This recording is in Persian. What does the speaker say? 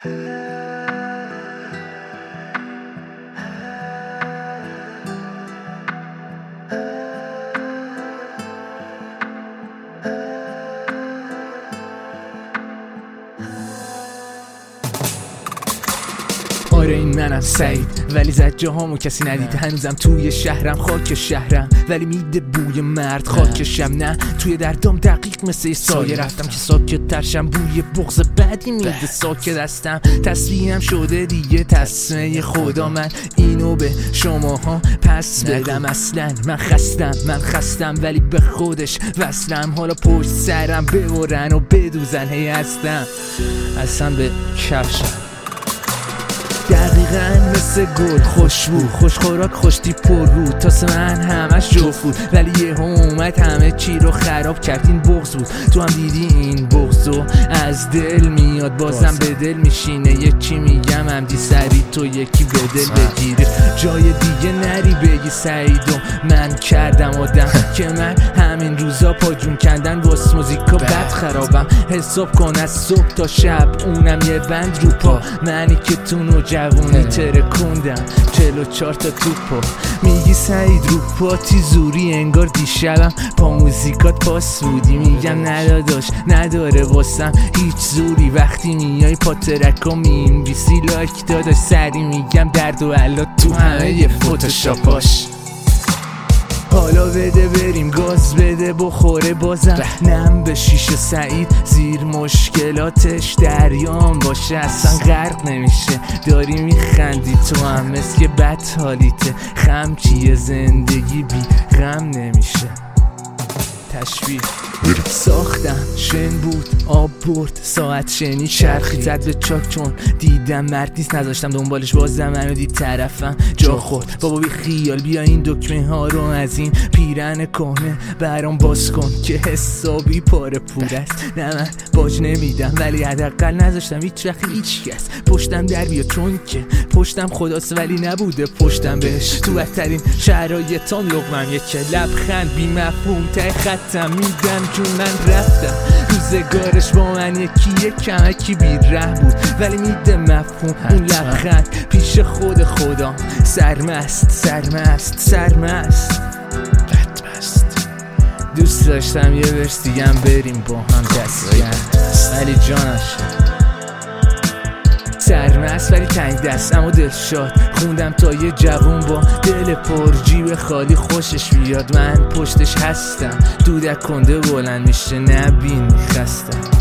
آره این منم سعید، ولی زد جاهامو کسی ندید. هنوزم توی شهرم، خاک شهرم، ولی میده بوی مرد خاکشم. نه توی دردام دقیق مثل سایه رفتم که ساکت ترشم. بوی بغض بدی میده ساکت هستم. تصویرم شده دیگه تصمیه خدا. من اینو به شماها پس بدم. اصلا من خستم ولی به خودش وصلم. حالا پشت سرم ببرن و بدوزن هی هستم اصلا به کفشم. دقیقاً مثل گل خوشبو، خوش خوراک، خوش تیپ پر رو. تاسه من همش جفت بود ولی یه اومد همه چی رو خراب کرد. این بغض بود، تو هم دیدی این بغضو از دل میاد بازم به دل میشینه. یکی میگم همدی سری تو یکی به دل بگیری. جای دیگه نری بگی سعیدو من کردم آدم که من همین روزا پا جون کندن واس موزیکا بد خرابم. حساب کن از صبح تا شب اونم یه بند رو پا. منی که تونو جوونی ترکوندم 44 تا توپا. میگی سعید رو پاتی زوری انگار دیشبم پا موزیکات پاس بودی. میگم نداداش نداره واسم هیچ زوری. وقتی میای پا ترکا مینویسی لایک داداش سری میگم درد و علا تو همه یه فوتوشاپاش. حالا بده بریم گاز بده بخوره بازم نم به شیشه. سعید زیر مشکلاتش دریام باشه اصلا غرق نمیشه. داری میخندی تو هم مثل که بد حالیته. خم چیه زندگی بی غم نمیشه. تشبیه ساختم شن بود آب برد ساعت شنی چرخی زد به چاک چون دیدم مرد نیست. نذاشتم دنبالش بازم منو دید طرفم جا خورد. بابا بی خیال بیا این دکمه ها رو از این پیرن کهنه برام باز کن که حسابی پاره پور است. نه من باج نمیدم ولی حداقل نذاشتم هیچ وقت هیچ کس پشتم در بیا. چون که پشتم خداست ولی نبوده پشتم بهش. تو بدترین شرایطام لقمم یک لبخند بی مفهوم ته خطم میدم چون من رفتم. روزگارش با من یکی کمکی بیره بود ولی میده مفهوم اون لبخند پیش خود خدا. سرمست دوست داشتم یه ورس دیگم بریم با هم دست ولی جانش سرمست ولی تنگ دست اما دل شاد. خوندم تا یه جوون با دل پر جیب خالی خوشش بیاد. من پشتش هستم دودک کنده بلند میشه نبین خستم.